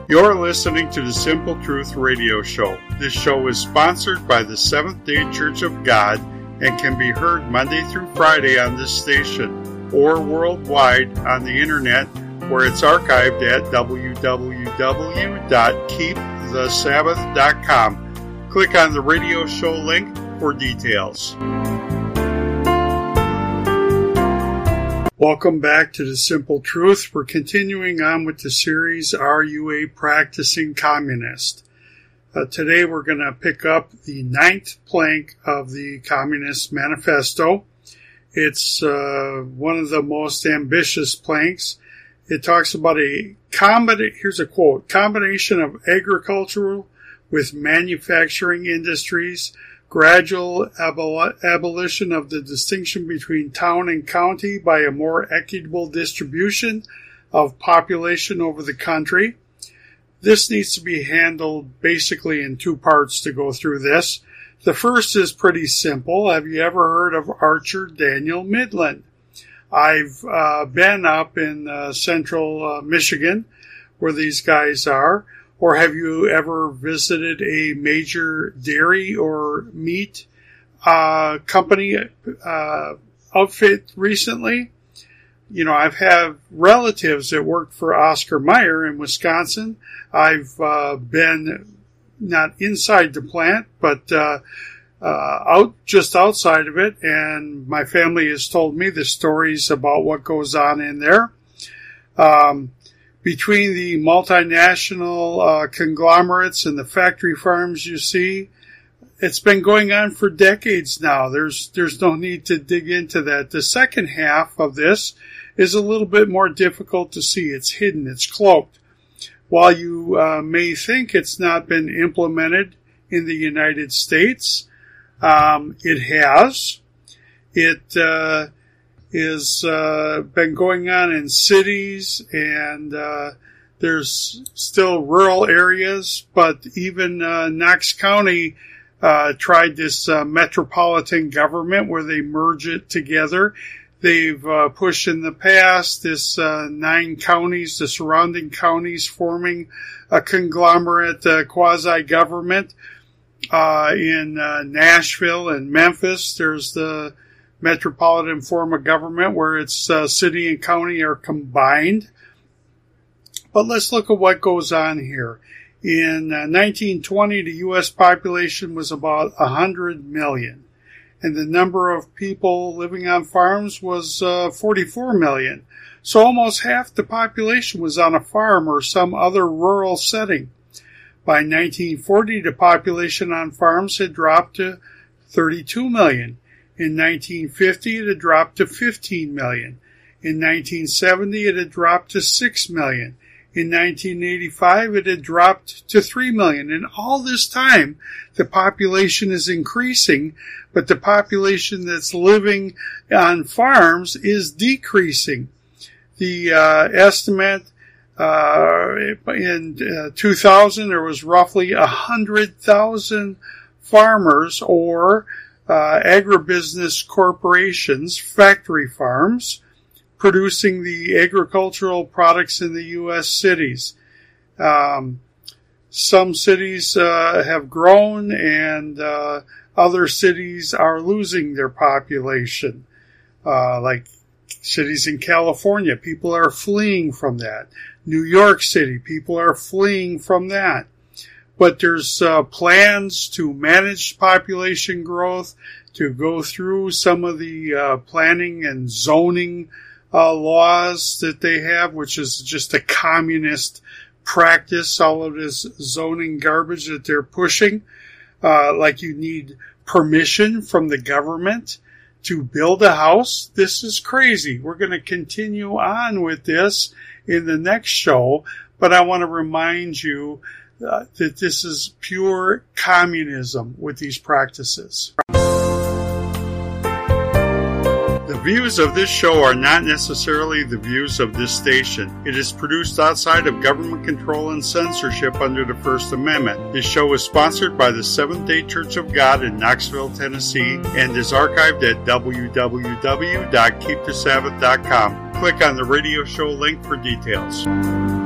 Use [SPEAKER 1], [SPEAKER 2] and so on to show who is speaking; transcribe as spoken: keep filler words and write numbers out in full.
[SPEAKER 1] You're listening to the Simple Truth Radio Show. This show is sponsored by the Seventh-day Church of God and can be heard Monday through Friday on this station or worldwide on the internet where it's archived at w w w dot keep the sabbath dot com. Click on the radio show link for details. Welcome back to The Simple Truth. We're continuing on with the series, Are You a Practicing Communist? Uh, today we're going to pick up the ninth plank of the Communist Manifesto. It's uh, one of the most ambitious planks. It talks about a combination, here's a quote, combination of agricultural with manufacturing industries, gradual abol- abolition of the distinction between town and county by a more equitable distribution of population over the country. This needs to be handled basically in two parts to go through this. The first is pretty simple. Have you ever heard of Archer Daniel Midland? I've uh, been up in uh, central uh, Michigan where these guys are. Or have you ever visited a major dairy or meat uh, company uh, outfit recently? You know, I've had relatives that worked for Oscar Mayer in Wisconsin. I've uh, been not inside the plant, but uh, uh, out just outside of it, and my family has told me the stories about what goes on in there. Um, between the multinational uh, conglomerates and the factory farms you see, it's been going on for decades now. There's there's no need to dig into that. The second half of this is a little bit more difficult to see. It's hidden. It's cloaked. While you uh, may think it's not been implemented in the United States, um, it has. It uh, is uh, been going on in cities, and uh, there's still rural areas, but even uh, Knox County uh, tried this uh, metropolitan government where they merge it together. They've uh, pushed in the past this uh, nine counties, the surrounding counties, forming a conglomerate uh, quasi-government. Uh, in uh, Nashville and Memphis, there's the metropolitan form of government where it's uh, city and county are combined. But let's look at what goes on here. In uh, nineteen twenty, the U S population was about one hundred million. And the number of people living on farms was uh, forty-four million. So almost half the population was on a farm or some other rural setting. By nineteen forty, the population on farms had dropped to thirty-two million. In nineteen fifty, it had dropped to fifteen million. In nineteen seventy, it had dropped to six million. In nineteen eighty-five, it had dropped to three million. And all this time, the population is increasing, but the population that's living on farms is decreasing. The uh, estimate uh, in uh, two thousand, there was roughly one hundred thousand farmers or uh, agribusiness corporations, factory farms, producing the agricultural products in the U S cities. Um, some cities uh, have grown, and uh, other cities are losing their population. Uh, like cities in California, people are fleeing from that. New York City, people are fleeing from that. But there's uh, plans to manage population growth, to go through some of the uh, planning and zoning Uh, laws that they have, which is just a communist practice, all of this zoning garbage that they're pushing. Uh, like you need permission from the government to build a house. This is crazy. We're going to continue on with this in the next show, but I want to remind you uh, that this is pure communism with these practices. The views of this show are not necessarily the views of this station. It is produced outside of government control and censorship under the First Amendment. This show is sponsored by the Seventh-day Church of God in Knoxville, Tennessee, and is archived at w w w dot keep the sabbath dot com. Click on the radio show link for details.